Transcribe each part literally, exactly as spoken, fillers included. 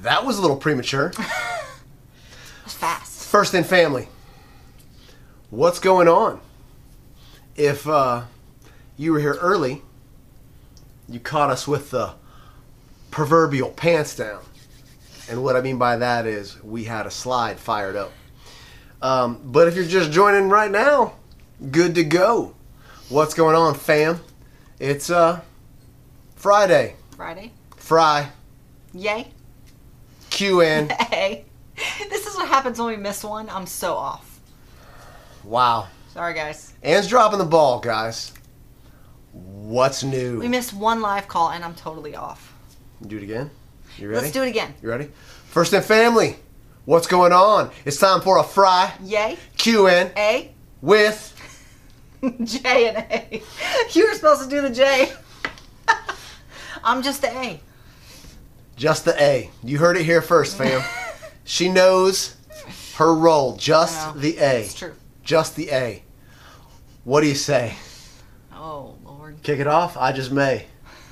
That was a little premature. That's fast. First in family. What's going on? If uh, you were here early, you caught us with the proverbial pants down. And what I mean by that is we had a slide fired up. Um, but if you're just joining right now, good to go. What's going on, fam? It's uh, Friday. Friday. Fry. Yay. Q N. Hey. This is what happens when we miss one. I'm so off. Wow. Sorry, guys. Ann's dropping the ball, guys. What's new? We missed one live call, and I'm totally off. Do it again? You ready? Let's do it again. You ready? First in family. What's going on? It's time for a Fry. Yay. Q N. A. With. J and A. You were supposed to do the J. I'm just the A. Just the A. You heard it here first, fam. She knows her role. Just the A. It's true. Just the A. What do you say? Oh, Lord. Kick it off? I just may.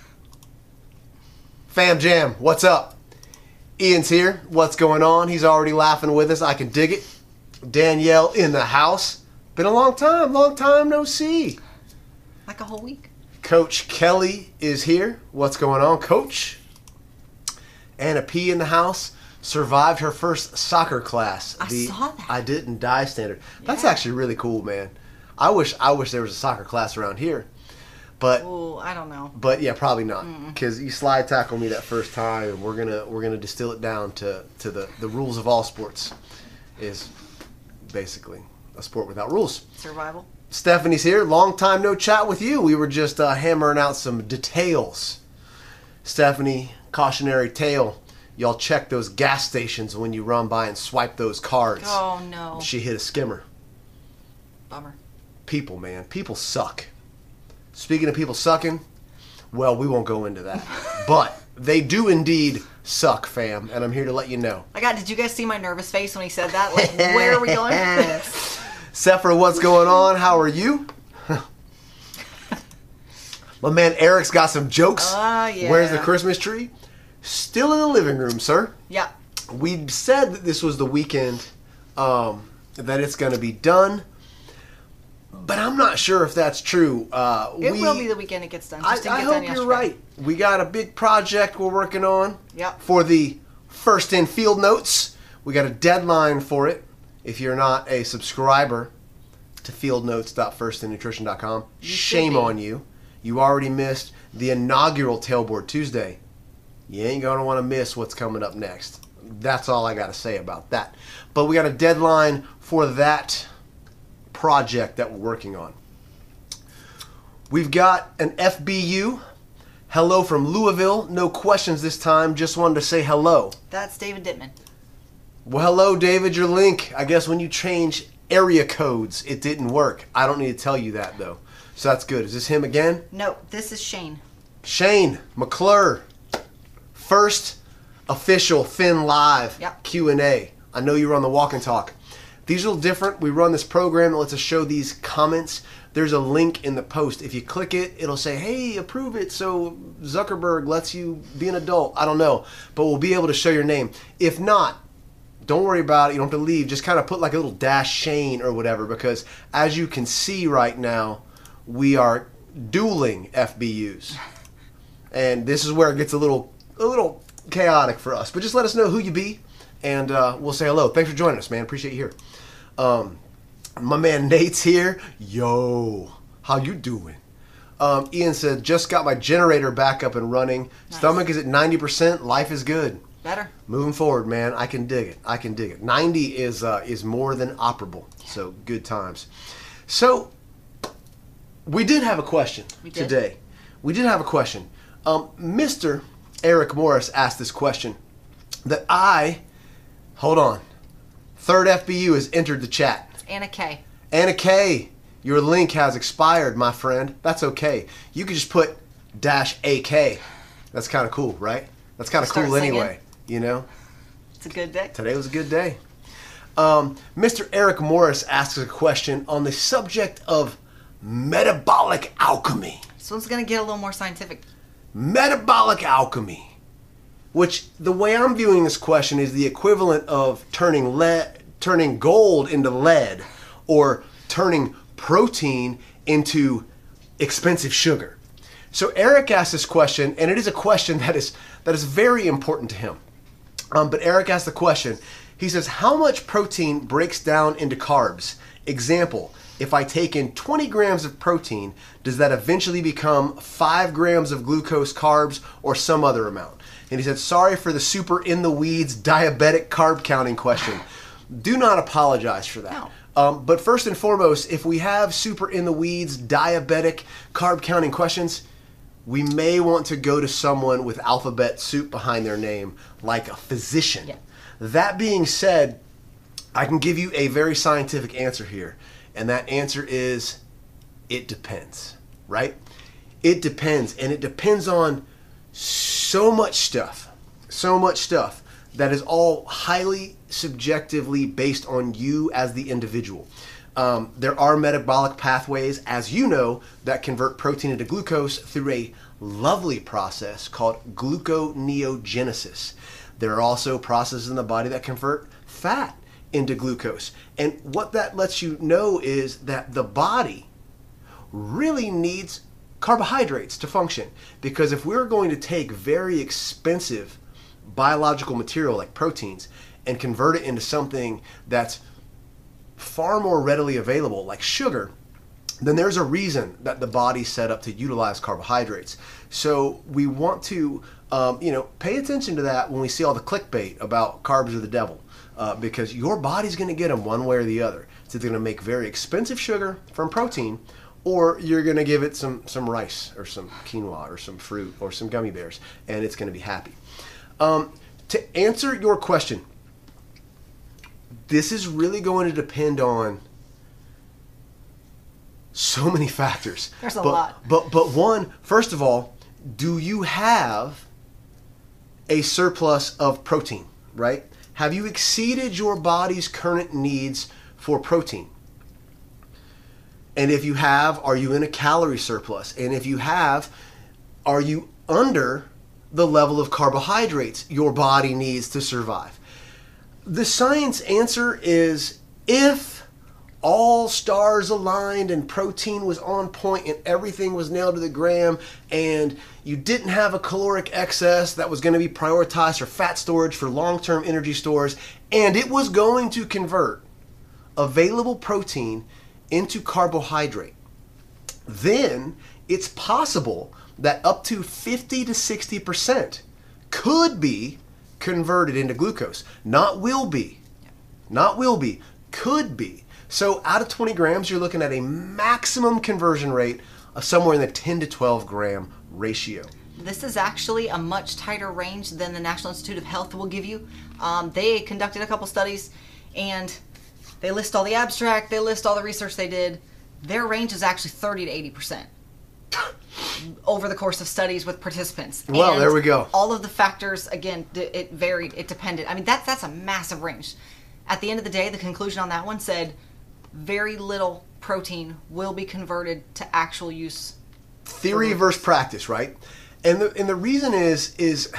Fam Jam, what's up? Ian's here. What's going on? He's already laughing with us. I can dig it. Danielle in the house. Been a long time. Long time no see. Like a whole week. Coach Kelly is here. What's going on, Coach? Anna P in the house. Survived her first soccer class. I the saw that. I didn't die standard. That's Yeah. actually really cool, man. I wish I wish there was a soccer class around here. But Oh, I don't know. but yeah, probably not. Because you slide tackle me that first time, and we're gonna we're gonna distill it down to, to the, the rules of all sports. Is basically a sport without rules. Survival. Stephanie's here. Long time no chat with you. We were just uh, hammering out some details. Stephanie, cautionary tale. Y'all check those gas stations when you run by and swipe those cards. Oh, no. She hit a skimmer. Bummer. People, man. People suck. Speaking of people sucking, well, we won't go into that. But they do indeed suck, fam. And I'm here to let you know. I got, did you guys see my nervous face when he said that? Like, where are we going with this? Sephora, what's going on? How are you? My man Eric's got some jokes. Ah, yeah. Where's the Christmas tree? Still in the living room, sir. Yeah. We said that this was the weekend um, that it's going to be done. But I'm not sure if that's true. Uh, It we, will be the weekend it gets done. I, Just didn't I get hope done you're yesterday. right. We got a big project we're working on Yep. for the First in Field Notes. We got a deadline for it. If you're not a subscriber to field notes dot first in nutrition dot com, You should shame be. on you. You already missed the inaugural Tailboard Tuesday. You ain't going to want to miss what's coming up next. That's all I got to say about that. But we got a deadline for that project that we're working on. We've got an F B U. Hello from Louisville. No questions this time. Just wanted to say hello. That's David Dittman. Well, hello, David. Your link. I guess when you change area codes, it didn't work. I don't need to tell you that, though. So that's good. Is this him again? No, this is Shane. Shane McClure. First official Finn Live Yep. Q and A. I know you were on the Walk and Talk. These are a little different. We run this program that lets us show these comments. There's a link in the post. If you click it, it'll say, hey, approve it so Zuckerberg lets you be an adult. I don't know. But we'll be able to show your name. If not, don't worry about it. You don't have to leave. Just kind of put like a little dash Shane or whatever, because as you can see right now, we are dueling F B Us. And this is where it gets a little a little chaotic for us. But just let us know who you be, and uh, we'll say hello. Thanks for joining us, man. Appreciate you here. Um, my man Nate's here. Yo, how you doing? Um, Ian said, just got my generator back up and running. Nice. Stomach is at ninety percent. Life is good. Better. Moving forward, man. I can dig it. I can dig it. ninety is uh, is more than operable. So good times. So we did have a question We did. today. We did have a question. Um, Mister Eric Morris asked this question that I, hold on, third F B U has entered the chat. It's Anna K. Anna K, your link has expired, my friend. That's okay. You could just put dash A K. That's kind of cool, right? That's kind of Start cool singing. anyway, you know? It's a good day. Today was a good day. Um, Mister Eric Morris asks a question on the subject of metabolic alchemy. This one's going to get a little more scientific. Metabolic alchemy. which the way I'm viewing this question is the equivalent of turning lead, turning gold into lead, or turning protein into expensive sugar. So Eric asked this question, and it is a question that is that is very important to him. Um, but Eric asked the question. He says, how much protein breaks down into carbs? Example, if I take in twenty grams of protein, does that eventually become five grams of glucose carbs or some other amount? And he said, sorry for the super in the weeds diabetic carb counting question. Do not apologize for that. No. Um, but first and foremost, if we have super in the weeds diabetic carb counting questions, we may want to go to someone with alphabet soup behind their name, like a physician. Yeah. That being said, I can give you a very scientific answer here, and that answer is it depends, right? It depends, and it depends on so much stuff, so much stuff that is all highly subjectively based on you as the individual. Um, there are metabolic pathways, as you know, that convert protein into glucose through a lovely process called gluconeogenesis. There are also processes in the body that convert fat into glucose. And what that lets you know is that the body really needs carbohydrates to function. Because if we're going to take very expensive biological material like proteins and convert it into something that's far more readily available, like sugar, then there's a reason that the body's set up to utilize carbohydrates. So we want to, um, you know, pay attention to that when we see all the clickbait about carbs are the devil, uh, because your body's going to get them one way or the other. It's either going to make very expensive sugar from protein, or you're going to give it some some rice or some quinoa or some fruit or some gummy bears, and it's going to be happy. Um, to answer your question, this is really going to depend on so many factors. There's a but, lot. But but one, first of all, do you have a surplus of protein, right? Have you exceeded your body's current needs for protein? And if you have, are you in a calorie surplus? And if you have, are you under the level of carbohydrates your body needs to survive? The science answer is if all stars aligned and protein was on point and everything was nailed to the gram and you didn't have a caloric excess that was going to be prioritized for fat storage for long-term energy stores, and it was going to convert available protein into carbohydrate, then it's possible that up to fifty to sixty percent could be converted into glucose. Not will be. Not will be. Could be. So out of twenty grams, you're looking at a maximum conversion rate of somewhere in the ten to twelve gram ratio. This is actually a much tighter range than the National Institute of Health will give you. Um, they conducted a couple studies, and they list all the abstract, they list all the research they did. Their range is actually thirty to eighty percent over the course of studies with participants. Well, And there we go. all of the factors, again, d- it varied, it depended. I mean, that's, that's a massive range. At the end of the day, the conclusion on that one said very little protein will be converted to actual use. Theory versus practice, right? And the and the reason is is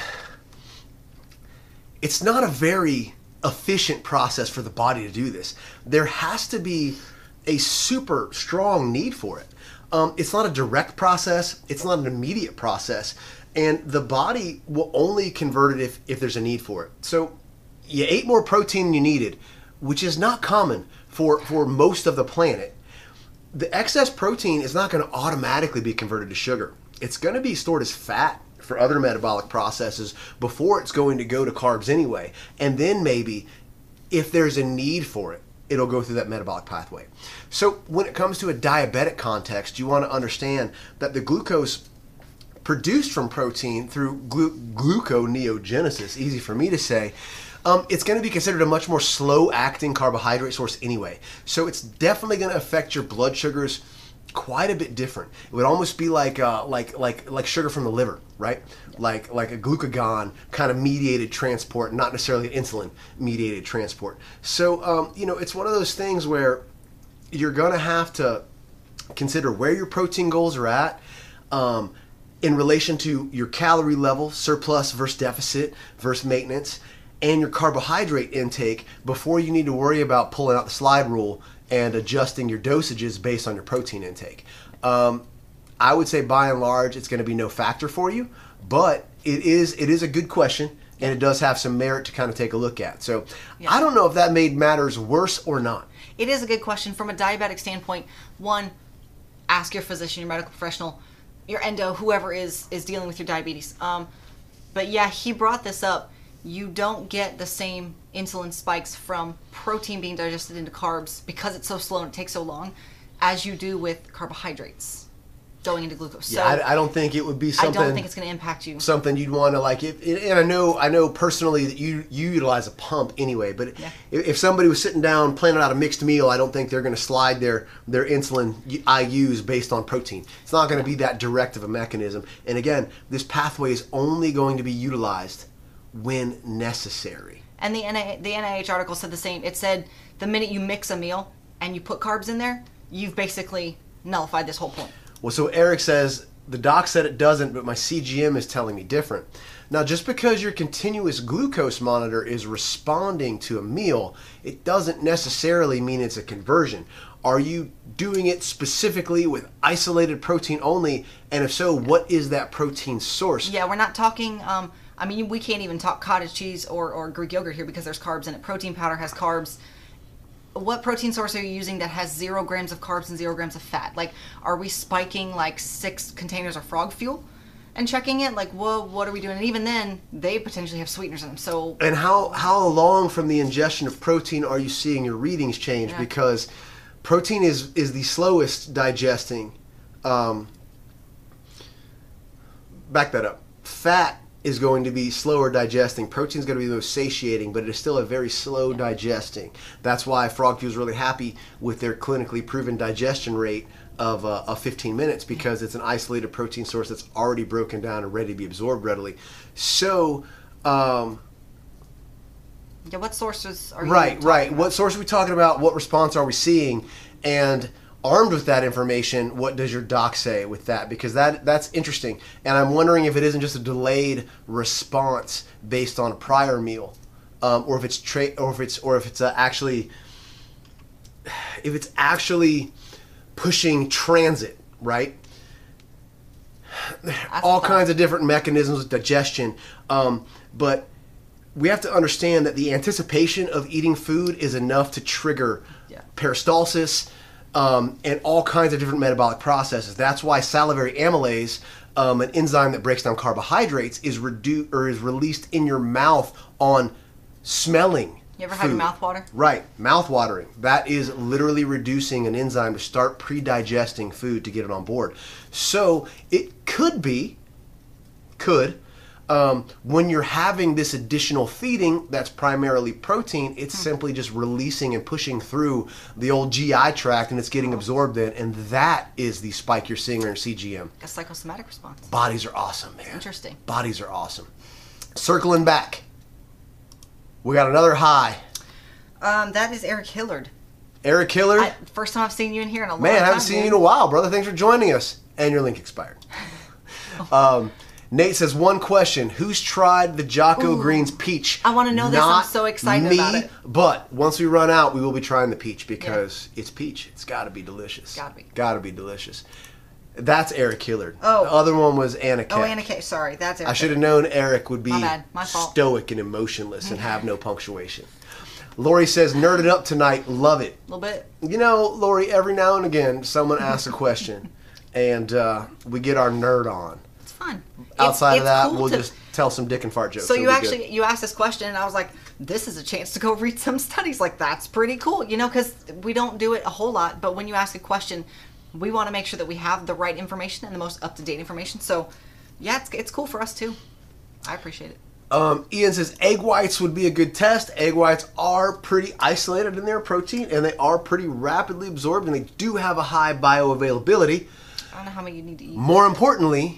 it's not a very efficient process for the body to do this. There has to be a super strong need for it. Um, it's not a direct process. It's not an immediate process. And the body will only convert it if, if there's a need for it. So you ate more protein than you needed, which is not common for, for most of the planet. The excess protein is not going to automatically be converted to sugar. It's going to be stored as fat for other metabolic processes before it's going to go to carbs anyway. And then maybe, if there's a need for it, it'll go through that metabolic pathway. So when it comes to a diabetic context, you want to understand that the glucose produced from protein through glu- gluconeogenesis, easy for me to say, um, it's going to be considered a much more slow-acting carbohydrate source anyway. So it's definitely going to affect your blood sugars quite a bit different. It would almost be like uh, like like like sugar from the liver, right? Like like a glucagon kind of mediated transport, not necessarily an insulin mediated transport. So um, you know, it's one of those things where you're gonna have to consider where your protein goals are at. Um, in relation to your calorie level, surplus versus deficit versus maintenance, and your carbohydrate intake before you need to worry about pulling out the slide rule and adjusting your dosages based on your protein intake. Um, I would say by and large it's going to be no factor for you, but it is it is a good question, and it does have some merit to kind of take a look at. So Yeah. I don't know if that made matters worse or not. It is a good question from a diabetic standpoint. One, ask your physician, your medical professional, your endo, whoever is is dealing with your diabetes. Um, but yeah, he brought this up. You don't get the same insulin spikes from protein being digested into carbs because it's so slow and it takes so long as you do with carbohydrates going into glucose. So Yeah, I, I don't think it would be something. I don't think it's going to impact you. Something you'd want to like. If, and I know, I know personally that you you utilize a pump anyway. But Yeah. if, if somebody was sitting down planning out a mixed meal, I don't think they're going to slide their their insulin I Us based on protein. It's not going to be that direct of a mechanism. And again, this pathway is only going to be utilized when necessary. And the N I, the N I H article said the same. It said the minute you mix a meal and you put carbs in there, you've basically nullified this whole point. Well, so Eric says, the doc said it doesn't, but my C G M is telling me different. Now, just because your continuous glucose monitor is responding to a meal, it doesn't necessarily mean it's a conversion. Are you doing it specifically with isolated protein only? And if so, what is that protein source? Yeah, we're not talking, um, I mean, we can't even talk cottage cheese or, or Greek yogurt here because there's carbs in it. Protein powder has carbs. What protein source are you using that has zero grams of carbs and zero grams of fat? Like, are we spiking like six containers of frog fuel and checking it? Like, whoa, what are we doing? And even then, they potentially have sweeteners in them. So, And how, how long from the ingestion of protein are you seeing your readings change? Yeah. Because protein is, is the slowest digesting. Um, back that up. Fat is going to be slower digesting. Protein is going to be the most satiating, but it is still a very slow digesting. That's why Frog Fuel is really happy with their clinically proven digestion rate of, uh, of fifteen minutes, because it's an isolated protein source that's already broken down and ready to be absorbed readily. So, um, yeah, what sources are you right, talking right. about? What source are we talking about? What response are we seeing? And armed with that information, what does your doc say with that? Because that that's interesting, and I'm wondering if it isn't just a delayed response based on a prior meal, um, or if it's tra- or if it's or if it's uh, actually if it's actually pushing transit, right? All kinds of different mechanisms of digestion, um, but we have to understand that the anticipation of eating food is enough to trigger Yeah. peristalsis. Um, and all kinds of different metabolic processes. That's why salivary amylase, um, an enzyme that breaks down carbohydrates, is redu- or is released in your mouth on smelling. You ever have your food. mouth water? Right, mouth watering. That is literally reducing an enzyme to start pre-digesting food to get it on board. So it could be, could. Um, when you're having this additional feeding that's primarily protein, it's simply just releasing and pushing through the old G I tract, and it's getting absorbed in, and that is the spike you're seeing in your C G M. A psychosomatic response. Bodies are awesome, man. Interesting. Bodies are awesome. Circling back, we got another high. Um, that is Eric Hillard. Eric Hillard. I, first time I've seen you in here in a long time. Man, I haven't seen you in a while, brother. Thanks for joining us. And your link expired. um, Nate says, one question. Who's tried the Jocko Ooh. Greens peach? I wanna know this. I'm Not so excited me, about it. But once we run out, we will be trying the peach because it's peach. It's got to be delicious. Gotta be. Got to be delicious. That's Eric Hillard. Oh. The other one was Anna Keck. Oh, Anna Kay. Sorry, that's Eric. I should have known Eric would be My bad. My fault. stoic and emotionless and have no punctuation. Lori says, nerded up tonight. Love it. A little bit. You know, Lori, every now and again, someone asks a question, and uh, we get our nerd on. It's fun. Outside It's- of that, it's cool we'll to- just tell some dick and fart jokes. So It'll you be actually good. you asked this question, and I was like, "This is a chance to go read some studies." Like, that's pretty cool, you know, because we don't do it a whole lot. But when you ask a question, we want to make sure that we have the right information and the most up to date information. So, yeah, it's it's cool for us too. I appreciate it. Um, Ian says egg whites would be a good test. Egg whites are pretty isolated in their protein, and they are pretty rapidly absorbed, and they do have a high bioavailability. I don't know how many you need to eat. More importantly,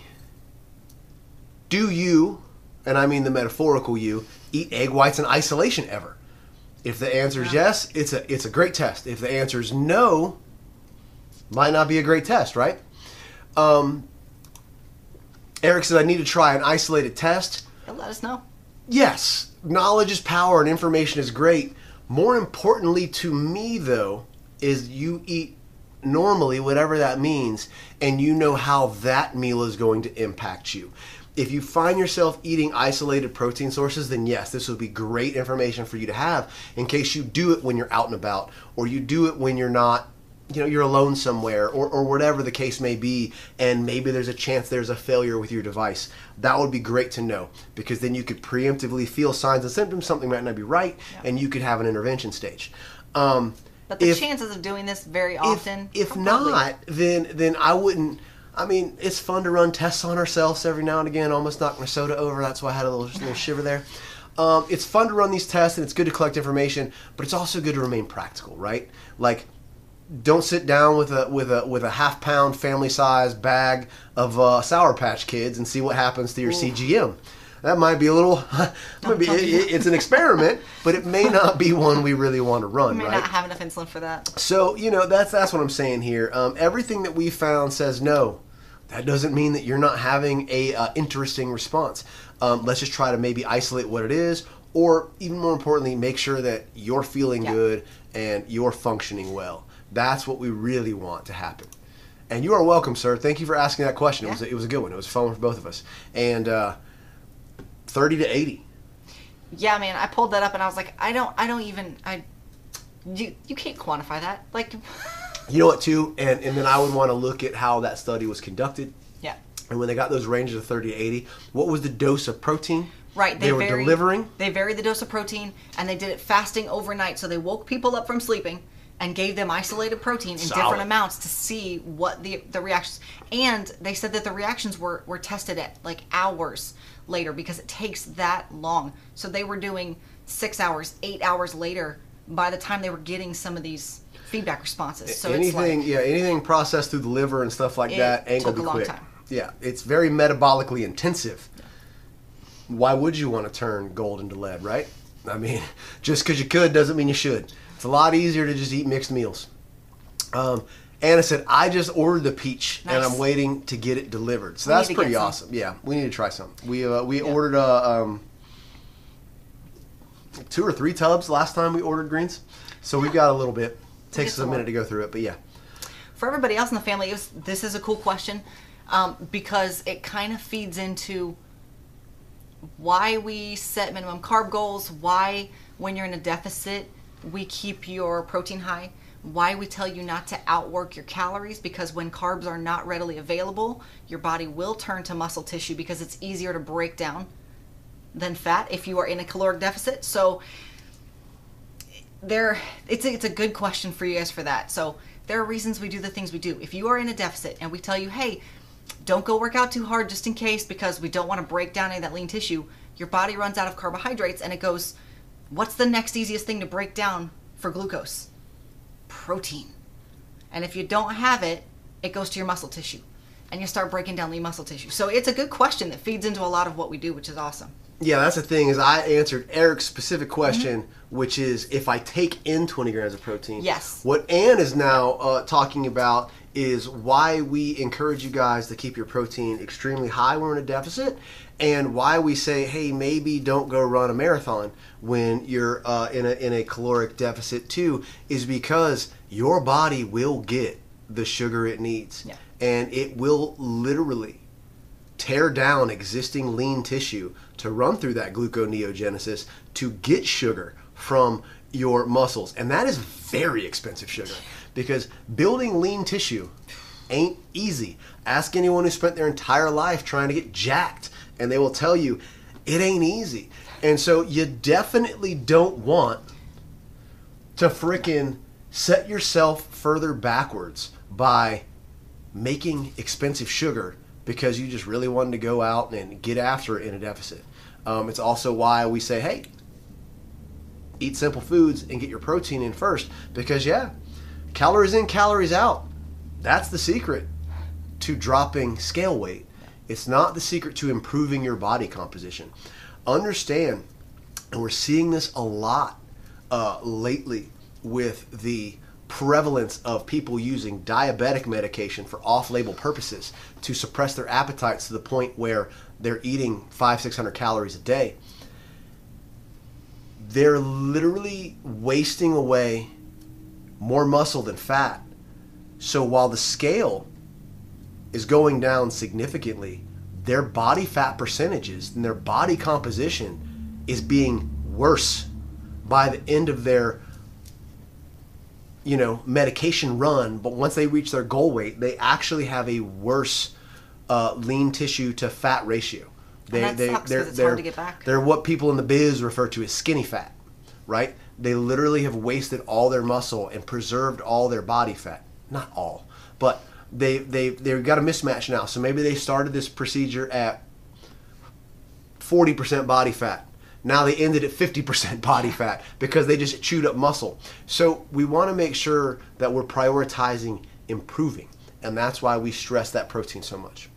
do you, and I mean the metaphorical you, eat egg whites in isolation ever? If the answer is Yeah. yes, it's a it's a great test. If the answer is no, might not be a great test, right? Um, Eric said, I need to try an isolated test. He'll let us know. Yes, knowledge is power and information is great. More importantly to me, though, is you eat normally, whatever that means, and you know how that meal is going to impact you. If you find yourself eating isolated protein sources, then yes, this would be great information for you to have in case you do it when you're out and about, or you do it when you're not, you know, you're alone somewhere, or, or whatever the case may be, and maybe there's a chance there's a failure with your device. That would be great to know, because then you could preemptively feel signs and symptoms, something might not be right, yeah. and you could have an intervention stage. Um, but the if, chances of doing this very often, if, if not, then then I wouldn't. I mean, it's fun to run tests on ourselves every now and again. Almost knocked my soda over. That's why I had a little, little shiver there. Um, it's fun to run these tests, and it's good to collect information, but it's also good to remain practical, right? Like, don't sit down with a with a with a half pound family size bag of uh, Sour Patch Kids and see what happens to your Ooh. C G M. That might be a little. might be, it, it's an experiment, but it may not be one we really want to run. We may right? not have enough insulin for that. So you know that's that's what I'm saying here. Um, everything that we found says no. That doesn't mean that you're not having a uh, interesting response. Um, let's just try to maybe isolate what it is, or even more importantly, make sure that you're feeling yeah. good and you're functioning well. That's what we really want to happen. And you are welcome, sir. Thank you for asking that question. Yeah. It was a, it was a good one. It was fun for both of us. And uh, thirty to eighty. Yeah, man. I pulled that up and I was like, I don't, I don't even, I, you, you can't quantify that. Like. You know what, too? And and then I would want to look at how that study was conducted. Yeah. And when they got those ranges of thirty to eighty, what was the dose of protein? Right. They, they were varied, delivering? They varied the dose of protein, and they did it fasting overnight. So they woke people up from sleeping and gave them isolated protein in Solid. different amounts to see what the the reactions. And they said that the reactions were, were tested at like hours later because it takes that long. So they were doing six hours, eight hours later by the time they were getting some of these feedback responses. So anything, it's like, yeah, anything processed through the liver and stuff like that ain't gonna be took a long quick. time. Yeah, it's very metabolically intensive. Yeah. Why would you want to turn gold into lead, right? I mean, just because you could doesn't mean you should. It's a lot easier to just eat mixed meals. Um, Anna said, I just ordered the peach nice. and I'm waiting to get it delivered. So we that's pretty awesome. Yeah, we need to try some. We uh, we yeah. ordered uh, um, two or three tubs last time we ordered greens. So we've got a little bit. Takes us a minute to go through it, but yeah. For everybody else in the family, it was, this is a cool question um, because it kind of feeds into why we set minimum carb goals, why when you're in a deficit we keep your protein high, why we tell you not to outwork your calories, because when carbs are not readily available, your body will turn to muscle tissue because it's easier to break down than fat if you are in a caloric deficit. So There, it's a, it's a good question for you guys for that. So there are reasons we do the things we do. If you are in a deficit and we tell you, hey, don't go work out too hard just in case because we don't want to break down any of that lean tissue, your body runs out of carbohydrates and it goes, what's the next easiest thing to break down for glucose? Protein. And if you don't have it, it goes to your muscle tissue and you start breaking down lean muscle tissue. So it's a good question that feeds into a lot of what we do, which is awesome. Yeah, that's the thing is I answered Eric's specific question, mm-hmm. which is if I take in twenty grams of protein. Yes. What Ann is now uh, talking about is why we encourage you guys to keep your protein extremely high when we're in a deficit, and why we say, hey, maybe don't go run a marathon when you're uh, in a in a caloric deficit too, is because your body will get the sugar it needs, yeah. and it will literally tear down existing lean tissue to run through that gluconeogenesis to get sugar from your muscles. And that is very expensive sugar because building lean tissue ain't easy. Ask anyone who spent their entire life trying to get jacked and they will tell you it ain't easy. And so you definitely don't want to frickin' set yourself further backwards by making expensive sugar because you just really wanted to go out and get after it in a deficit. Um, it's also why we say, hey, eat simple foods and get your protein in first. Because, yeah, calories in, calories out. That's the secret to dropping scale weight. It's not the secret to improving your body composition. Understand, and we're seeing this a lot uh, lately with the prevalence of people using diabetic medication for off-label purposes to suppress their appetites to the point where they're eating five, six hundred calories a day. They're literally wasting away more muscle than fat. So while the scale is going down significantly, their body fat percentages and their body composition is being worse by the end of their, you know, medication run. But once they reach their goal weight, they actually have a worse uh, lean tissue to fat ratio. They, and that they, sucks they're, 'cause it's they're, hard to get back. They're what people in the biz refer to as skinny fat, right? They literally have wasted all their muscle and preserved all their body fat. Not all, but they they they've got a mismatch now. So maybe they started this procedure at forty percent body fat. Now they ended at fifty percent body fat because they just chewed up muscle. So we want to make sure that we're prioritizing improving, and that's why we stress that protein so much.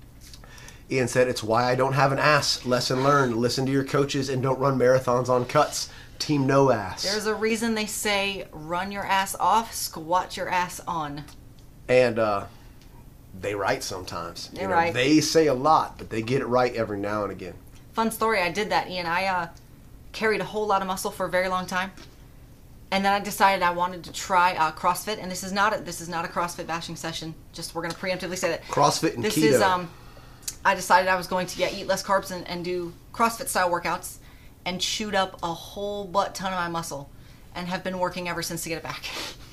Ian said, it's why I don't have an ass. Lesson learned. Listen to your coaches and don't run marathons on cuts. Team no ass. There's a reason they say run your ass off, squat your ass on. And uh, they right sometimes. They You know, right. They say a lot, but they get it right every now and again. Fun story, I did that, Ian. I uh, carried a whole lot of muscle for a very long time. And then I decided I wanted to try uh, CrossFit. And this is not a, this is not a CrossFit bashing session. Just we're going to preemptively say that. CrossFit and this keto. Is, um, I decided I was going to yeah, eat less carbs and, and do CrossFit style workouts. And chewed up a whole butt ton of my muscle. And have been working ever since to get it back.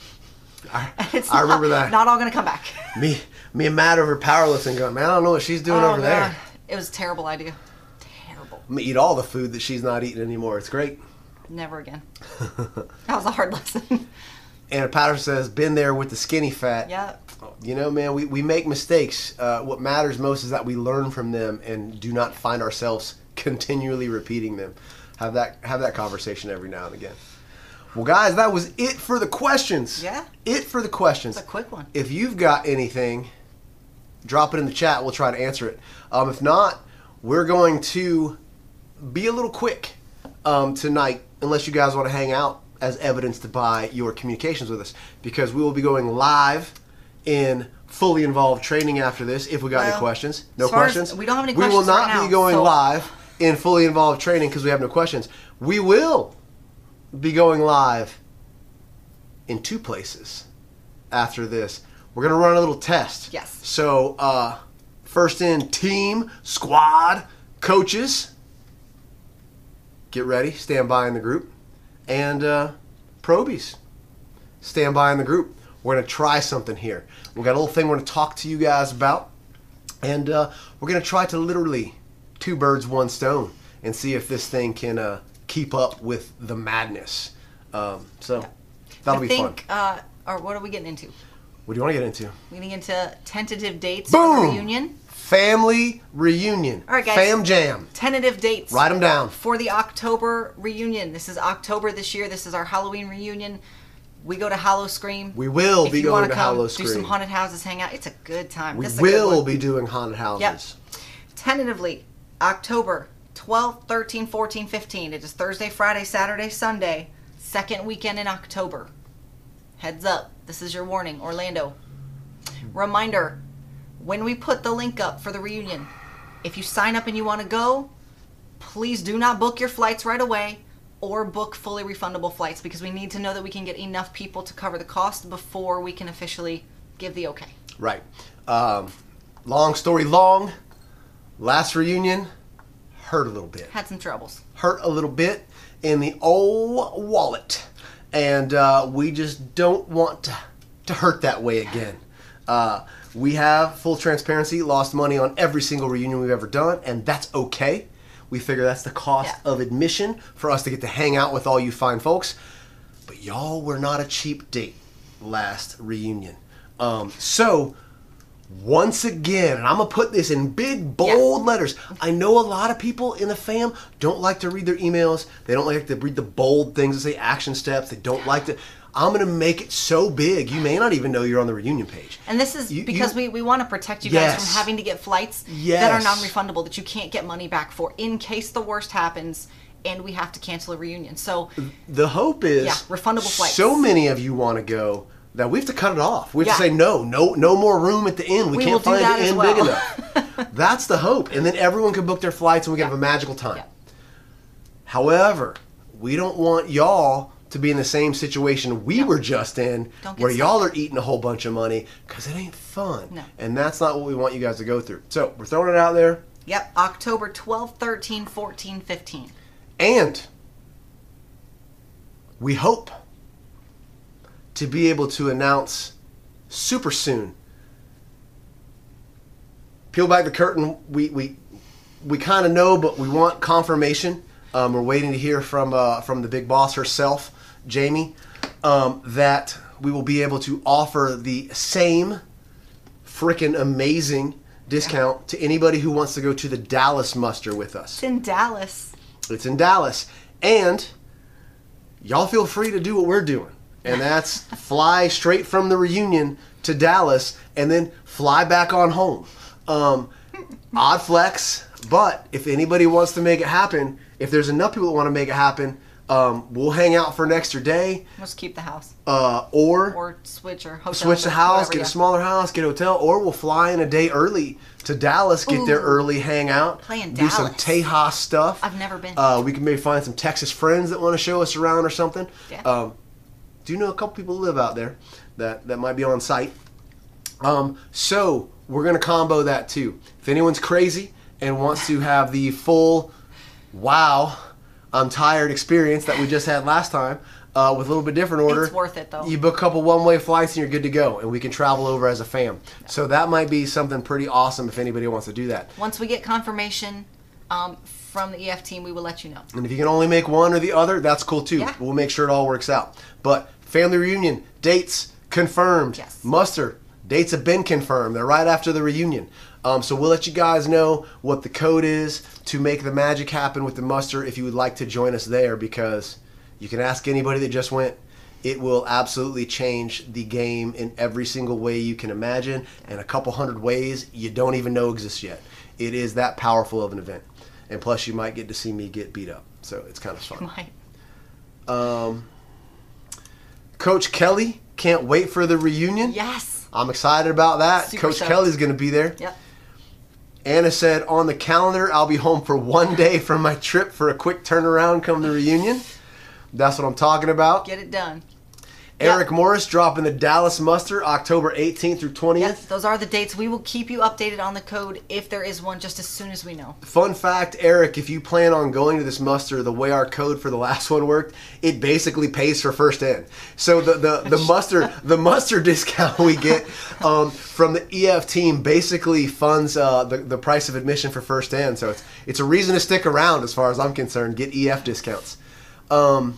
I, it's I not, remember that. Not all going to come back. Me, me and Matt over powerlifting going, man, I don't know what she's doing Oh, over God. there. It was a terrible idea. Terrible. I'm going to eat all the food that she's not eating anymore. It's great. Never again. That was a hard lesson. Anna Patterson says, been there with the skinny fat. Yeah. You know, man, we, we make mistakes. Uh, what matters most is that we learn from them and do not find ourselves continually repeating them. Have that have that conversation every now and again. Well, guys, that was it for the questions. Yeah. It for the questions. It's a quick one. If you've got anything, drop it in the chat. We'll try to answer it. Um, if not, we're going to be a little quick um, tonight, unless you guys want to hang out as evidenced by your communications with us, because we will be going live in fully involved training after this. If we got Well, any questions, no as far as- questions. we don't have any We will questions not right be now, going so- live in fully involved training because we have no questions. We will be going live in two places after this. We're going to run a little test. Yes. So, uh, first in team, squad, coaches, get ready, stand by in the group. And uh, probies, stand by in the group. We're going to try something here. We've got a little thing we're going to talk to you guys about. And uh, we're going to try to literally two birds, one stone, and see if this thing can uh, keep up with the madness. Um, so that'll I be think, fun. Uh, or what are we getting into? What do you want to get into? We're getting into tentative dates Boom! for the reunion. Family reunion. All right, guys. Fam jam. Tentative dates. Write them down. For the October reunion. This is October this year. This is our Halloween reunion. We go to Hallow Scream. We will if be you going wanna to come, Hallow do some Scream. haunted houses, hang out. It's a good time. We This is a good will one. be doing haunted houses. Yep. Tentatively, October twelfth, thirteenth, fourteenth, fifteenth. It is Thursday, Friday, Saturday, Sunday. Second weekend in October. Heads up. This is your warning, Orlando. Reminder, when we put the link up for the reunion, if you sign up and you want to go, please do not book your flights right away or book fully refundable flights because we need to know that we can get enough people to cover the cost before we can officially give the okay. Right. Um, long story long, last reunion hurt a little bit. Had some troubles. Hurt a little bit in the old wallet. And uh, we just don't want to, to hurt that way again. Uh, we have, full transparency, lost money on every single reunion we've ever done, and that's okay. We figure that's the cost Yeah. of admission for us to get to hang out with all you fine folks. But y'all were not a cheap date last reunion. Um, so, once again, and I'm going to put this in big, bold Yeah. letters. I know a lot of people in the fam don't like to read their emails. They don't like to read the bold things that say action steps. They don't like to... I'm going to make it so big, you may not even know you're on the reunion page. And this is You- because you- we, we want to protect you guys Yes. from having to get flights that are Yes. non-refundable that you can't get money back for in case the worst happens and we have to cancel a reunion. So The hope is... Yeah, refundable flights. So many of you want to go. that we have to cut it off. We have Yeah. to say no, no, no more room at the inn. We, We can't will do find that the as inn well. big enough. That's the hope, and then everyone can book their flights, and we can Yeah. have a magical time. Yeah. However, we don't want y'all to be in the same situation we No. were just in, Don't get where y'all stuck. are eating a whole bunch of money, because it ain't fun. No. And that's not what we want you guys to go through. So we're throwing it out there. Yep, October twelfth, thirteenth, fourteenth, fifteenth. And we hope to be able to announce super soon. Peel back the curtain. We we we kind of know, but we want confirmation. Um, we're waiting to hear from uh, from the big boss herself, Jamie, um, that we will be able to offer the same freaking amazing discount to anybody who wants to go to the Dallas muster with us. It's in Dallas. It's in Dallas. And y'all feel free to do what we're doing. And that's fly straight from the reunion to Dallas and then fly back on home. Um, odd flex, but if anybody wants to make it happen, if there's enough people that want to make it happen, um, we'll hang out for an extra day. Let's keep the house. Uh, or Or switch or hotel. switch the house, get a smaller house, get a hotel, or we'll fly in a day early to Dallas, get there Ooh. early, hang out, Play in do some Dallas. Tejas stuff. I've never been. Uh, we can maybe find some Texas friends that want to show us around or something. Yeah. Um, do you know a couple people who live out there that, that might be on site? Um, so we're going to combo that too. If anyone's crazy and wants to have the full, wow, I'm tired experience that we just had last time, uh, with a little bit different order. It's worth it, though. You book a couple one-way flights and you're good to go, and we can travel over as a fam. So that might be something pretty awesome if anybody wants to do that. Once we get confirmation um, from the E F team, we will let you know. And if you can only make one or the other, that's cool too. Yeah. We'll make sure it all works out. But family reunion, dates confirmed. Yes. Muster, dates have been confirmed. They're right after the reunion. Um, so we'll let you guys know what the code is to make the magic happen with the muster if you would like to join us there, because you can ask anybody that just went. It will absolutely change the game in every single way you can imagine, and a couple hundred ways you don't even know exist yet. It is that powerful of an event. And plus you might get to see me get beat up. So it's kind of fun. Might. Um, Coach Kelly, can't wait for the reunion. Yes. I'm excited about that. Super Coach stoked. Kelly's going to be there. Yep. Anna said, on the calendar, I'll be home for one day from my trip for a quick turnaround come the reunion. That's what I'm talking about. Get it done. Eric Yep. Morris dropping the Dallas Muster October eighteenth through twentieth. Yes, those are the dates. We will keep you updated on the code if there is one, just as soon as we know. Fun fact, Eric, if you plan on going to this muster, the way our code for the last one worked, it basically pays for first in. So the the, the muster the muster discount we get um, from the E F team basically funds uh, the the price of admission for first in. So it's it's a reason to stick around as far as I'm concerned. Get E F discounts. Um,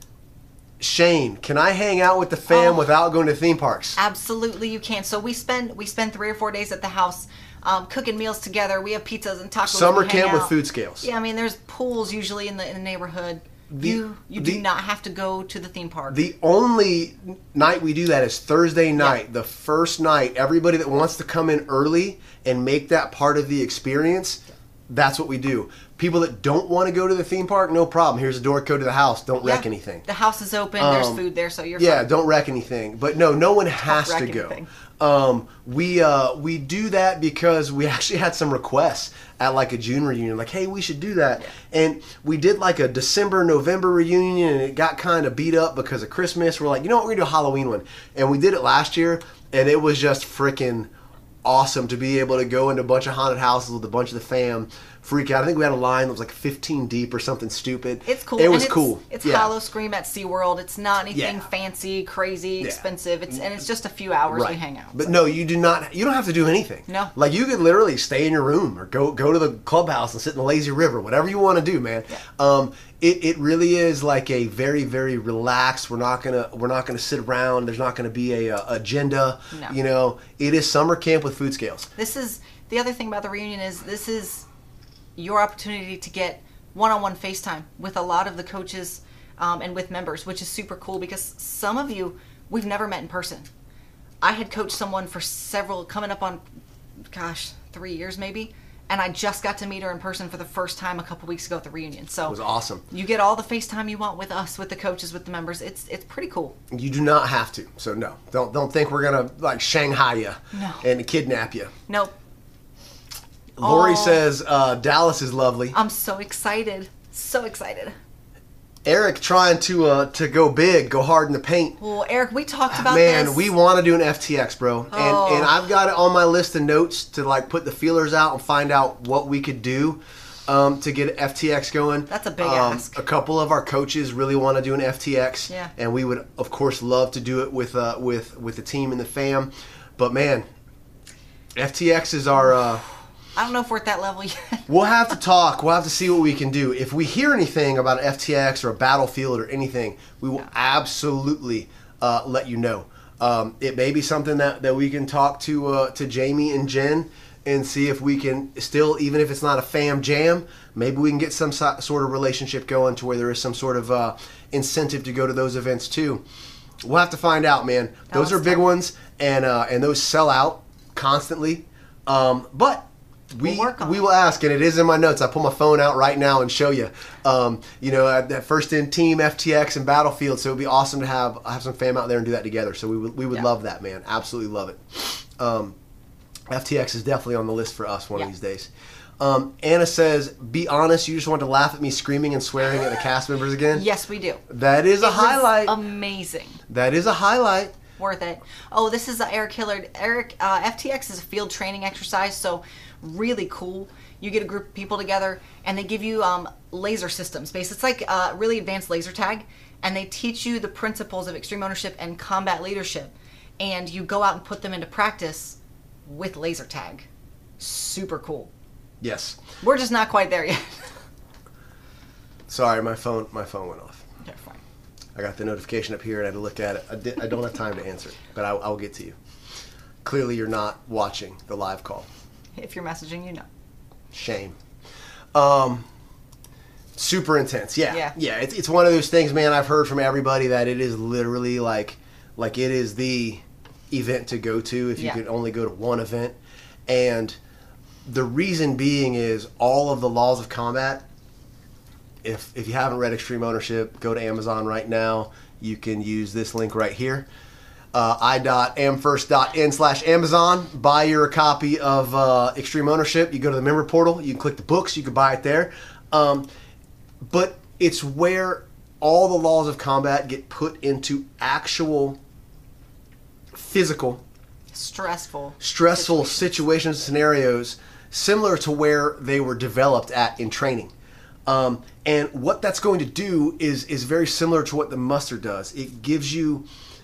Shane, can I hang out with the fam Oh. without going to theme parks? Absolutely, you can. So we spend we spend three or four days at the house, um, cooking meals together. We have pizzas and tacos. Summer we hang camp with out. food scales. Yeah, I mean, there's pools usually in the in the neighborhood. The- you you the- do not have to go to the theme park. The only night we do that is Thursday night, the first night. Everybody that wants to come in early and make that part of the experience, that's what we do. People that don't want to go to the theme park, no problem. Here's a door code to the house. Don't wreck Yeah. anything. The house is open. there's Um, food there, so you're Yeah, fine. don't wreck anything. But no, no one has to wreck go. anything. Um, we uh, we do that because we actually had some requests at like a June reunion, like, hey, we should do that. And we did like a December, November reunion, and it got kind of beat up because of Christmas. We're like, you know what, we're gonna do a Halloween one, and we did it last year, and it was just freaking awesome to be able to go into a bunch of haunted houses with a bunch of the fam, freak out. I think we had a line that was like fifteen deep or something stupid. It's cool. It and was it's, cool. It's Yeah. Hollow Scream at SeaWorld. It's not anything Yeah. fancy, crazy, Yeah. expensive. It's and it's just a few hours we hang out. But so. no, you do not. You don't have to do anything. No. Like you could literally stay in your room or go go to the clubhouse and sit in the lazy river, whatever you want to do, man. Yeah. Um, it, it really is like a very very relaxed. We're not gonna we're not gonna sit around. There's not gonna be a, a agenda. No. You know, it is summer camp with food scales. This is the other thing about the reunion is this is your opportunity to get one-on-one FaceTime with a lot of the coaches um, and with members, which is super cool because some of you we've never met in person. I had coached someone for several, coming up on, gosh, three years maybe, and I just got to meet her in person for the first time a couple weeks ago at the reunion. So It was awesome. You get all the FaceTime you want with us, with the coaches, with the members. It's it's pretty cool. You do not have to. So no, don't don't think we're gonna like Shanghai you No. and kidnap you. Nope. Lori Oh. says uh, Dallas is lovely. I'm so excited. So excited. Eric trying to uh, to go big, go hard in the paint. Well, Eric, we talked about Man, this. we want to do an F T X, bro, and Oh. and I've got it on my list of notes to like put the feelers out and find out what we could do um, to get F T X going. That's a big um, ask. A couple of our coaches really want to do an F T X, Yeah. and we would of course love to do it with uh, with with the team and the fam. But man, F T X is our. Uh, I don't know if we're at that level yet. We'll have to talk. We'll have to see what we can do. If we hear anything about an F T X or a Battlefield or anything, we will absolutely uh, let you know. Um, it may be something that, that we can talk to uh, to Jamie and Jen and see if we can still, even if it's not a fam jam, maybe we can get some so- sort of relationship going to where there is some sort of uh, incentive to go to those events too. We'll have to find out, man. Those was are big tough. ones, and uh, and those sell out constantly. Um, but we We'll work on we it. will ask, and it is in my notes. I pull my phone out right now and show you. Um, you know, uh, that first in team F T X and Battlefield. So it'd be awesome to have have some fam out there and do that together. So we would we would Yeah. love that, man. Absolutely love it. Um, F T X is definitely on the list for us one Yeah. of these days. Um, Anna says, "Be honest, you just want to laugh at me screaming and swearing at the cast members again." Yes, we do. That is a It was highlight. Amazing. That is a highlight. Worth it. Oh, this is uh, Eric Hillard. Eric, uh, F T X is a field training exercise, so really cool. You get a group of people together, and they give you um, laser systems. Basically, it's like uh, really advanced laser tag, and they teach you the principles of extreme ownership and combat leadership, and you go out and put them into practice with laser tag. Super cool. Yes. We're just not quite there yet. Sorry, my phone my phone went off. Okay, fine. I got the notification up here and I had to look at it. I, did, I don't have time to answer it, but I, I'll get to you. Clearly, you're not watching the live call. If you're messaging, you know. Shame. Um, super intense. Yeah. Yeah. Yeah. It's, it's one of those things, man. I've heard from everybody that it is literally like, like it is the event to go to if you Yeah. could only go to one event. And the reason being is all of the laws of combat. If, if you haven't read Extreme Ownership, go to Amazon right now. You can use this link right here. Uh, i.amfirst.in slash Amazon. Buy your copy of uh, Extreme Ownership. You go to the member portal. You can click the books. You can buy it there. Um, but it's where all the laws of combat get put into actual physical, Stressful. stressful situations, scenarios, similar to where they were developed at in training. Um, and what that's going to do is is very similar to what the muster does. It gives you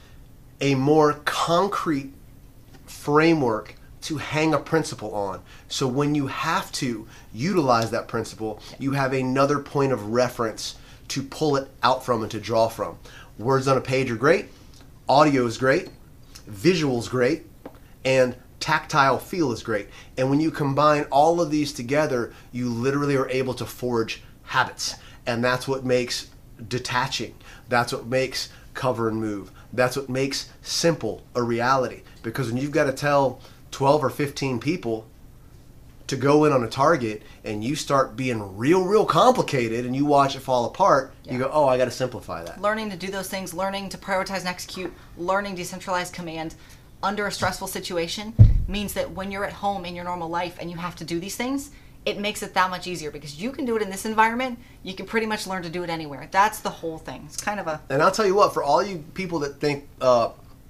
a more concrete framework to hang a principle on. So when you have to utilize that principle, you have another point of reference to pull it out from and to draw from. Words on a page are great, audio is great, visuals great, and tactile feel is great. And when you combine all of these together, you literally are able to forge habits. And that's what makes detaching. That's what makes cover and move. That's what makes simple a reality. Because when you've got to tell twelve or fifteen people to go in on a target and you start being real, real complicated and you watch it fall apart, Yeah. you go, oh, I got to simplify that. Learning to do those things, learning to prioritize and execute, learning decentralized command under a stressful situation means that when you're at home in your normal life and you have to do these things, it makes it that much easier because you can do it in this environment. You can pretty much learn to do it anywhere. That's the whole thing. It's kind of a... And I'll tell you what, for all you people that think uh,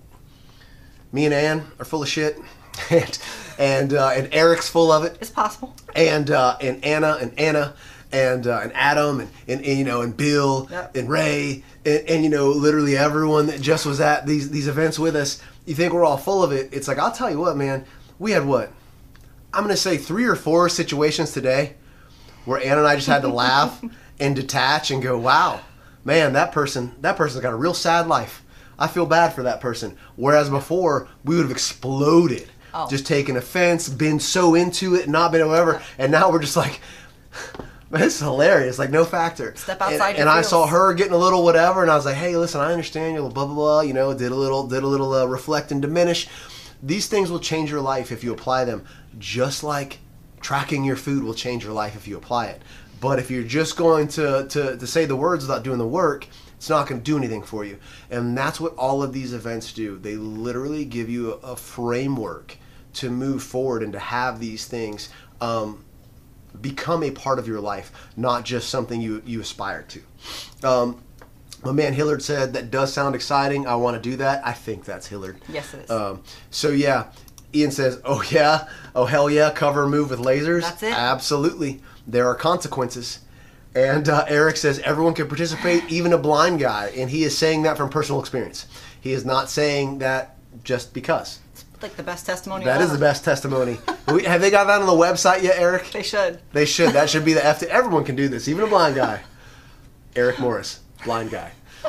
me and Ann are full of shit, and and, uh, and Eric's full of it, It's possible. and uh, and Anna and Anna and uh, and Adam and, and, and you know and Bill Yep. and Ray and, and you know literally everyone that just was at these these events with us. You think we're all full of it? It's like, I'll tell you what, man. We had what? I'm gonna say three or four situations today where Anna and I just had to laugh and detach and go, wow, man, that person that person's got a real sad life. I feel bad for that person. Whereas before we would have exploded. Oh. Just taken offense, been so into it, not been whatever, and now we're just like, man, this is hilarious, like no factor. Step And, outside your and I fields. saw her getting a little whatever, and I was like, hey, listen, I understand you, blah blah blah. You know, did a little, did a little uh, reflect and diminish. These things will change your life if you apply them, just like Tracking your food will change your life if you apply it. But if you're just going to, to, to say the words without doing the work, it's not going to do anything for you. And that's what all of these events do. They literally give you a, a framework to move forward and to have these things um, become a part of your life, not just something you, you aspire to. Um, my man Hillard said, that does sound exciting. I want to do that. I think that's Hillard. Yes, it is. Um, so, yeah. Ian says, oh, yeah. Oh, hell yeah. Cover and move with lasers. That's it. Absolutely. There are consequences. And uh, Eric says, everyone can participate, even a blind guy. And he is saying that from personal experience. He is not saying that just because. It's like the best testimony That is ever. the best testimony. we, have they got that on the website yet, Eric? They should. They should. That should be the F. Everyone can do this, even a blind guy. Eric Morris, blind guy.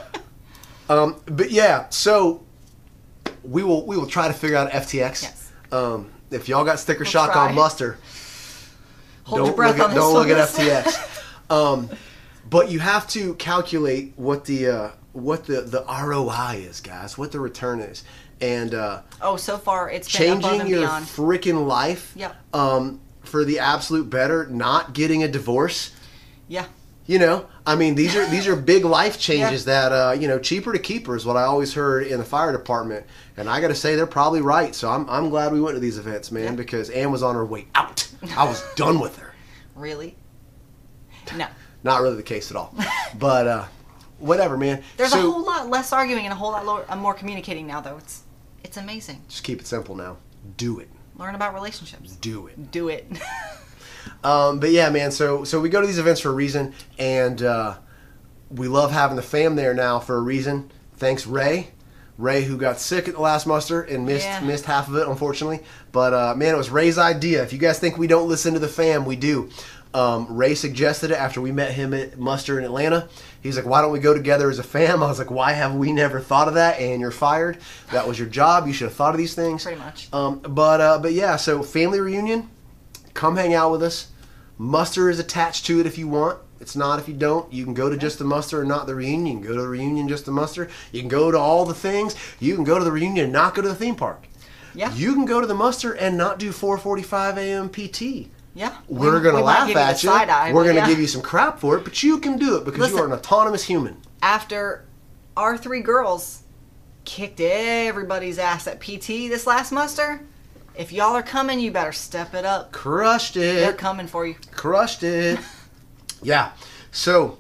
Um, but yeah, so we will we will try to figure out F T X. Yes. Um, if y'all got sticker We'll shock try. on Muster, Hold don't your breath look on at, this don't one. look at F T X. Um, but you have to calculate what the uh, what the, the R O I is, guys. What the return is, and uh, Oh, so far it's been above changing and your beyond. freaking life. Yep. Um, for the absolute better, not getting a divorce. Yeah. You know, I mean, these are these are big life changes that uh, you know, cheaper to keeper is what I always heard in the fire department, and I got to say they're probably right. So I'm I'm glad we went to these events, man, Yeah. because Ann was on her way out. I was done with her. Really? No. Not really the case at all, but uh, whatever, man. There's so, a whole lot less arguing and a whole lot lo- uh, more communicating now, though. It's it's amazing. Just keep it simple now. Do it. Learn about relationships. Do it. Do it. Um, but yeah, man. So so we go to these events for a reason, and uh, we love having the fam there now for a reason. Thanks, Ray. Ray, who got sick at the last muster and missed Yeah. missed half of it, unfortunately. But uh, man, it was Ray's idea. If you guys think we don't listen to the fam, we do. Um, Ray suggested it after we met him at muster in Atlanta. He's like, "Why don't we go together as a fam?" I was like, "Why have we never thought of that?" And you're fired. That was your job. You should have thought of these things. Pretty much. Um, but uh, but yeah, so family reunion. Come hang out with us. Muster is attached to it if you want. It's not if you don't. You can go to just the muster and not the reunion. You can go to the reunion, just the muster. You can go to all the things. You can go to the reunion and not go to the theme park. Yeah. You can go to the muster and not do four forty-five a.m. P T. Yeah. We're We- going to we might laugh give you the at you. side eye, We're but going to yeah. give you some crap for it, but you can do it because you Listen. are an autonomous human. After our three girls kicked everybody's ass at P T this last muster, if y'all are coming, you better step it up. Crushed They're it. coming for you. Crushed it. Yeah. So,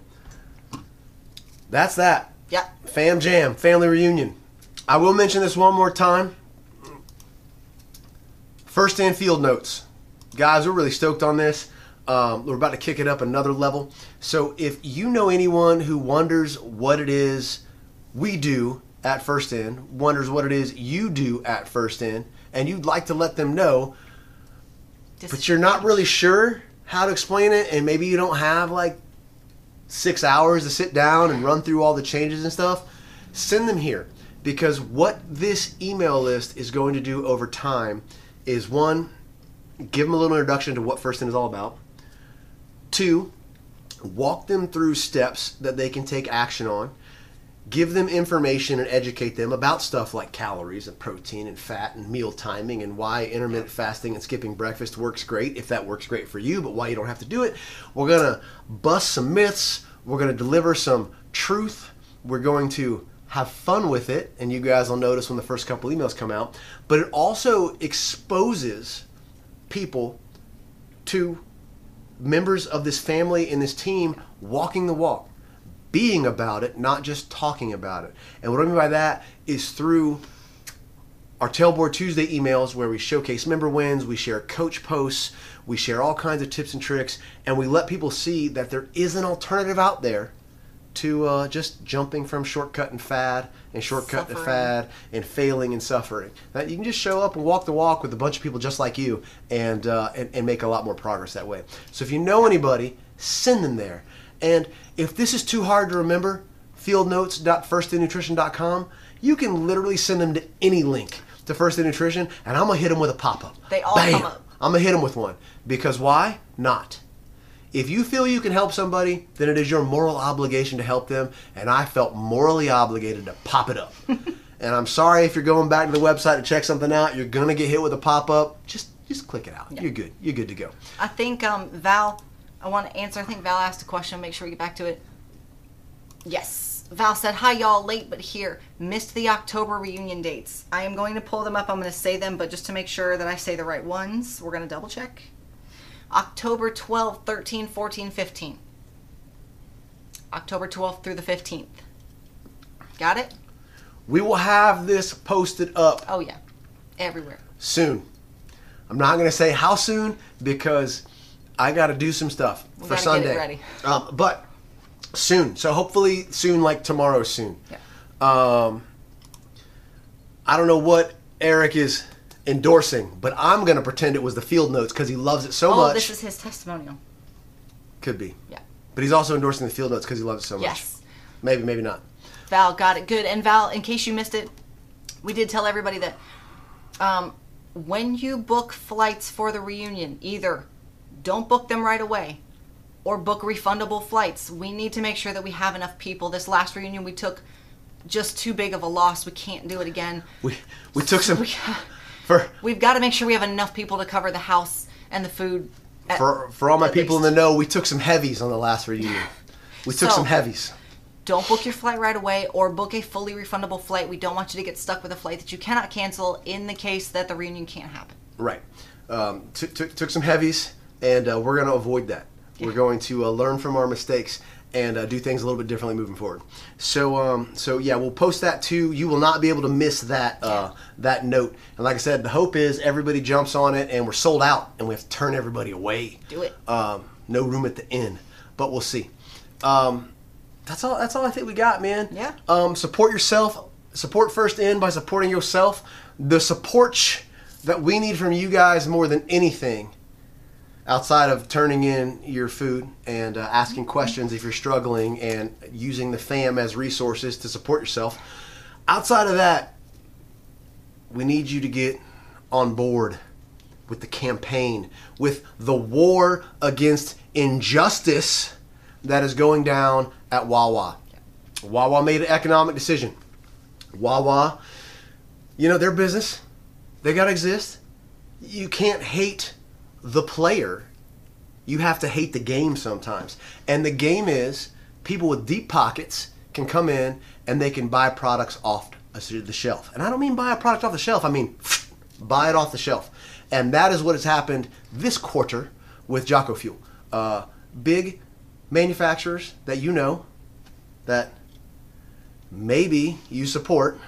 that's that. Yeah. Fam Jam, family reunion. I will mention this one more time. First in field notes. Guys, we're really stoked on this. Um, we're about to kick it up another level. So if you know anyone who wonders what it is we do at First In, wonders what it is you do at First In, and you'd like to let them know, This but is you're not huge. really sure how to explain it, and maybe you don't have like six hours to sit down and run through all the changes and stuff, send them here. Because what this email list is going to do over time is, one, give them a little introduction to what First In is all about. Two, walk them through steps that they can take action on. Give them information and educate them about stuff like calories and protein and fat and meal timing and why intermittent fasting and skipping breakfast works great, if that works great for you, but why you don't have to do it. We're going to bust some myths. We're going to deliver some truth. We're going to have fun with it, and you guys will notice when the first couple emails come out. But it also exposes people to members of this family and this team walking the walk, being about it, not just talking about it. And what I mean by that is through our Tailboard Tuesday emails, where we showcase member wins, we share coach posts, we share all kinds of tips and tricks, and we let people see that there is an alternative out there to uh, just jumping from shortcut and fad and shortcut to Suffering. fad and failing and suffering. That you can just show up and walk the walk with a bunch of people just like you, and, uh, and and make a lot more progress that way. So if you know anybody, send them there. And if this is too hard to remember, field notes dot first in nutrition dot com, you can literally send them to any link to First In Nutrition, and I'm gonna hit them with a pop-up. They all Bam! come up. I'm gonna hit them with one. Because why? Not. If you feel you can help somebody, then it is your moral obligation to help them, and I felt morally obligated to pop it up. And I'm sorry if you're going back to the website to check something out, you're going to get hit with a pop-up. Just just click it out. Yeah. You're good. You're good to go. I think um, Val, I want to answer. I think Val asked a question. Make sure we get back to it. Yes. Val said, hi, y'all. Late but here. Missed the October reunion dates. I am going to pull them up. I'm going to say them, but just to make sure that I say the right ones, we're going to double check. October twelfth, thirteenth, fourteenth, fifteenth. October twelfth through the fifteenth. Got it? We will have this posted up Oh, yeah. Everywhere. soon. I'm not going to say how soon because I got to do some stuff We for gotta Sunday. get it ready. Um, but soon. So hopefully soon, like tomorrow soon. Yeah. Um, I don't know what Eric is endorsing, but I'm going to pretend it was the field notes because he loves it so Oh, much. this is his testimonial. Could be. Yeah. But he's also endorsing the field notes because he loves it so much. Yes. Maybe, maybe not. Val got it. Good. And Val, in case you missed it, we did tell everybody that um, when you book flights for the reunion, either don't book them right away or book refundable flights. We need to make sure that we have enough people. This last reunion we took just too big of a loss. We can't do it again. We we took some We, for we've got to make sure we have enough people to cover the house and the food. At, for for all my at people least. in the know. We took some heavies on the last reunion. We took So- some heavies. Don't book your flight right away or book a fully refundable flight. We don't want you to get stuck with a flight that you cannot cancel in the case that the reunion can't happen. Right. Um, t- t- took some heavies, and uh, we're going to avoid that. We're going to uh, learn from our mistakes and uh, do things a little bit differently moving forward. So, um, so yeah, we'll post that too. You will not be able to miss that uh, that note. And like I said, the hope is everybody jumps on it, and we're sold out, and we have to turn everybody away. Do it. Um, no room at the inn, but we'll see. Um, that's all. That's all I think we got, man. Yeah. Um, support yourself. Support First In by supporting yourself. The support sh- that we need from you guys more than anything, outside of turning in your food and uh, asking questions if you're struggling and using the fam as resources to support yourself. Outside of that, we need you to get on board with the campaign, with the war against injustice that is going down at Wawa. Wawa made an economic decision. Wawa, you know, their business, they got to exist. You can't hate the player. You have to hate the game sometimes. And the game is people with deep pockets can come in and they can buy products off the shelf. And I don't mean buy a product off the shelf. I mean buy it off the shelf. And that is what has happened this quarter with Jocko Fuel. Uh, big manufacturers that you know, that maybe you support,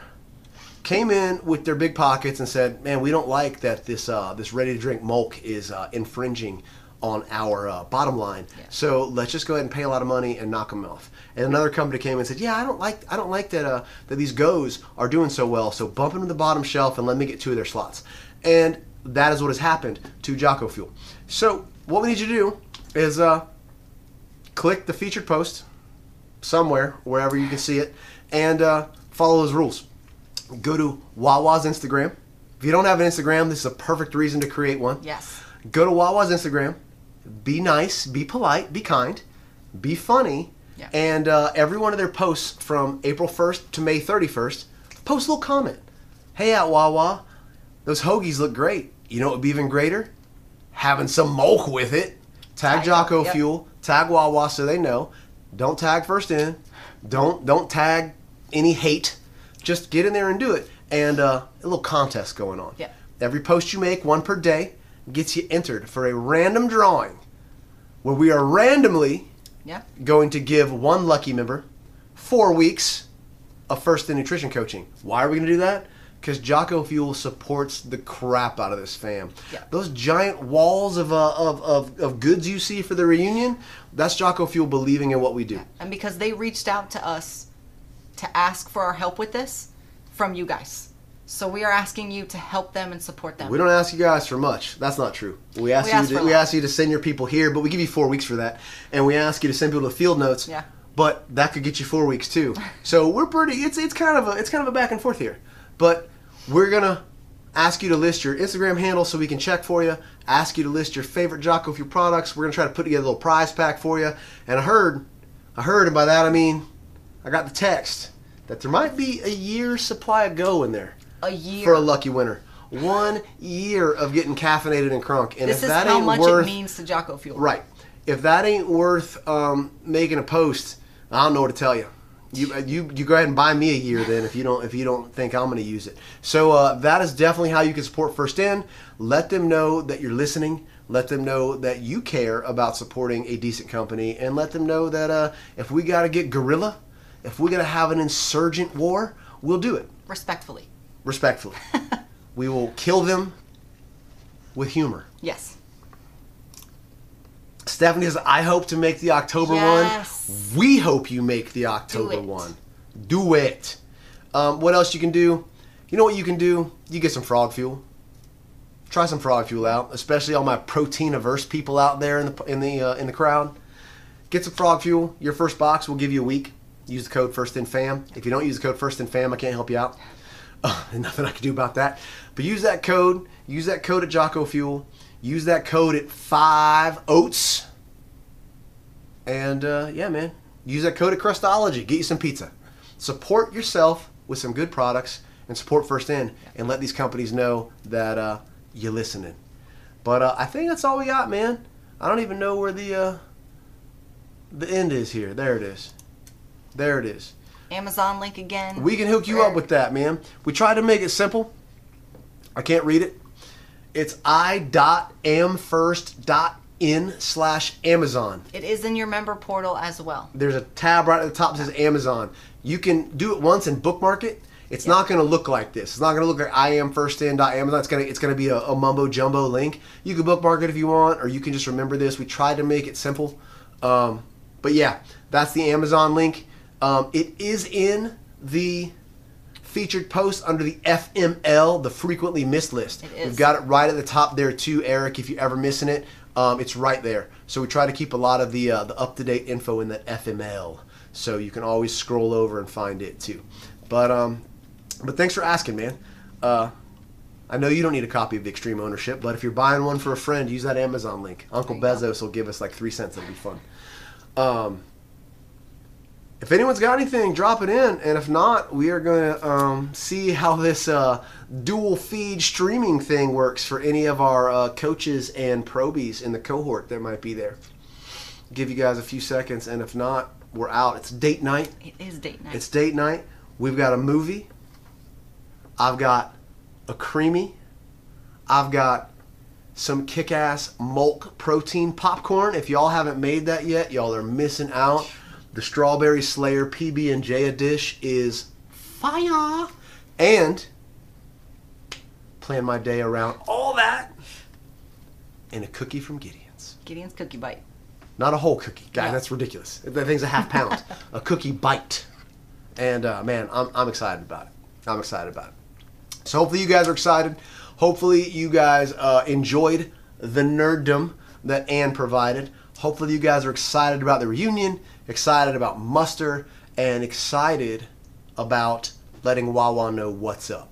came in with their big pockets and said, man, we don't like that this uh, this ready-to-drink milk is uh, infringing on our uh, bottom line. Yeah. So let's just go ahead and pay a lot of money and knock them off. And another company came and said, yeah, I don't like I don't like that uh, that these Go's are doing so well, so bump them to the bottom shelf and let me get two of their slots. And that is what has happened to Jocko Fuel. So what we need you to do is uh, click the featured post somewhere, wherever you can see it, and uh, follow those rules. Go to Wawa's Instagram. If you don't have an Instagram, this is a perfect reason to create one. Yes. Go to Wawa's Instagram. Be nice, be polite, be kind, be funny, Yeah. and uh, every one of their posts from April first to May thirty-first, post a little comment. Hey, at Wawa, those hoagies look great. You know what would be even greater? Having some milk with it. Tag Tag, Jocko yep. Fuel, tag Wawa so they know. Don't tag First In. Don't don't tag any hate. Just get in there and do it. And uh, a little contest going on. Yep. Every post you make, one per day, gets you entered for a random drawing where we are randomly Yeah. going to give one lucky member four weeks of First In Nutrition coaching. Why are we going to do that? Because Jocko Fuel supports the crap out of this fam. Yeah. Those giant walls of, uh, of, of, of goods you see for the reunion, that's Jocko Fuel believing in what we do. And because they reached out to us to ask for our help with this from you guys. So we are asking you to help them and support them. We don't ask you guys for much. That's not true. We ask We you ask to, for a we lot. ask you to send your people here, but we give you four weeks for that. And we ask you to send people to field notes. Yeah. But that could get you four weeks too. So we're pretty it's it's kind of a it's kind of a back and forth here. But we're gonna ask you to list your Instagram handle so we can check for you. Ask you to list your favorite Jocko Fuel products. We're gonna try to put together a little prize pack for you. And I heard I heard, and by that I mean I got the text that there might be a year's supply of Go in there A year. for a lucky winner. One year of getting caffeinated and crunk. And this if is that how ain't much worth, it means to Jocko Fuel. Right. If that ain't worth um, making a post, I don't know what to tell you. You you you go ahead and buy me a year then if you don't if you don't think I'm going to use it. So uh, that is definitely how you can support First In. Let them know that you're listening. Let them know that you care about supporting a decent company, and let them know that uh, if we got to get guerrilla, if we got to have an insurgent war, we'll do it. Respectfully. Respectfully. We will kill them with humor. Yes. Stephanie says, I hope to make the October yes. one. We hope you make the October do one. Do it. Um, what else you can do? You know what you can do? You get some frog fuel. Try some frog fuel out, especially all my protein-averse people out there in the in the uh, in the crowd. Get some frog fuel. Your first box will give you a week. Use the code FIRSTINFAM. If you don't use the code FIRSTINFAM, I can't help you out. Uh, there's nothing I can do about that. But use that code. Use that code at Jocko Fuel. Use that code at Five Oats. And uh, yeah, man, use that code at Crustology. Get you some pizza. Support yourself with some good products and support First In, and let these companies know that uh, you're listening. But uh, I think that's all we got, man. I don't even know where the uh, the end is here. There it is. There it is. Amazon link again. We can hook you up with that, man. We tried to make it simple. I can't read it. It's i.amfirst.in slash Amazon. It is in your member portal as well. There's a tab right at the top that says Amazon. You can do it once and bookmark it. It's yep. not going to look like this. It's not going to look like iamfirstin.amazon. It's going to it's going to be a, a mumbo jumbo link. You can bookmark it if you want, or you can just remember this. We tried to make it simple. Um, but yeah, that's the Amazon link. Um, it is in the featured post under the F M L, the frequently missed list. It is. We've got it right at the top there too, Eric. If you're ever missing it, um, it's right there. So we try to keep a lot of the uh, the up-to-date info in that F M L, so you can always scroll over and find it too. But um, but thanks for asking, man. Uh, I know you don't need a copy of the Extreme Ownership, but if you're buying one for a friend, use that Amazon link. Uncle Bezos will give us like three cents. It'll be fun. Um, If anyone's got anything, drop it in. And if not, we are going to um, see how this uh, dual feed streaming thing works for any of our uh, coaches and probies in the cohort that might be there. Give you guys a few seconds. And if not, we're out. It's date night. It is date night. It's date night. We've got a movie. I've got a creamy. I've got some kick-ass Mulk protein popcorn. If y'all haven't made that yet, y'all are missing out. The Strawberry Slayer P B and J dish is fire. And plan my day around all that and a cookie from Gideon's. Gideon's Cookie Bite. Not a whole cookie. Guy, No. that's ridiculous. That thing's a half pound. A cookie bite. And uh, man, I'm, I'm excited about it. I'm excited about it. So hopefully you guys are excited. Hopefully you guys uh, enjoyed the nerddom that Ann provided. Hopefully you guys are excited about the reunion, excited about muster, and excited about letting Wawa know what's up.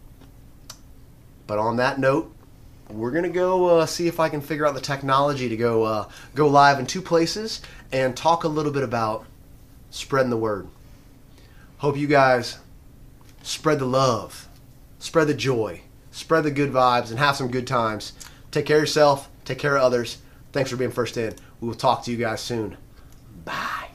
But on that note, we're going to go uh, see if I can figure out the technology to go uh, go live in two places and talk a little bit about spreading the word. Hope you guys spread the love, spread the joy, spread the good vibes, and have some good times. Take care of yourself. Take care of others. Thanks for being First In. We will talk to you guys soon. Bye.